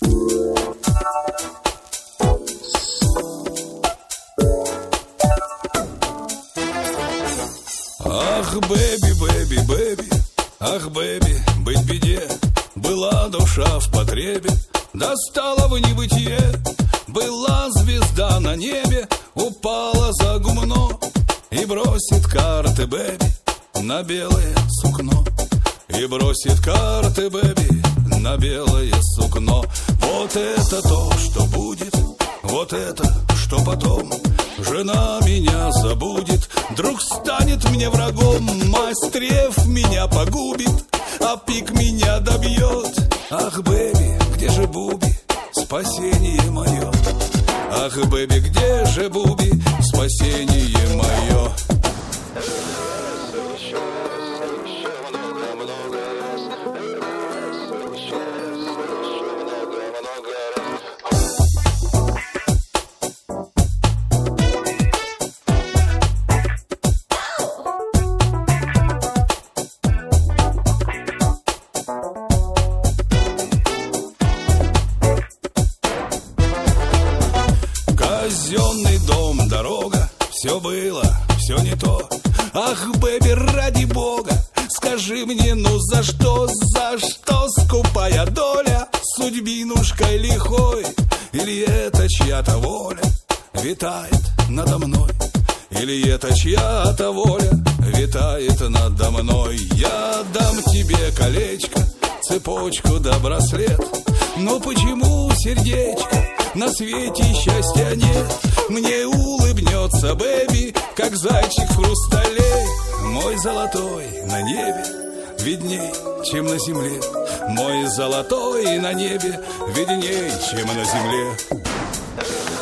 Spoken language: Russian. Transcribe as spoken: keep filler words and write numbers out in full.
Ах, бэби, бэби, бэби, ах, бэби, быть беде. Была душа в потребе, достала в небытие. Была звезда на небе, упала за гумно и бросит карты, бэби, на белое сукно. И бросит карты, бэби, на белое сукно. Вот это то, что будет, вот это, что потом. Жена меня забудет, друг станет мне врагом. Мастрев меня погубит, а пик меня добьет. Ах, бэби, где же Буби, спасение мое? Ах, бэби, где же Буби, спасение мое? Казенный дом, дорога, все было, все не то. Ах, бэби, ради бога, скажи мне, ну за что, за что скупая доля судьбинушкой лихой? Или это чья-то воля витает надо мной? Или это чья-то воля витает надо мной? Я дам тебе колечко, цепочку да браслет. Но почему, сердечко, на свете счастья нет? Мне улыбнется бэби, как зайчик в хрустале. Мой золотой на небе видней, чем на земле. Мой золотой на небе видней, чем на земле.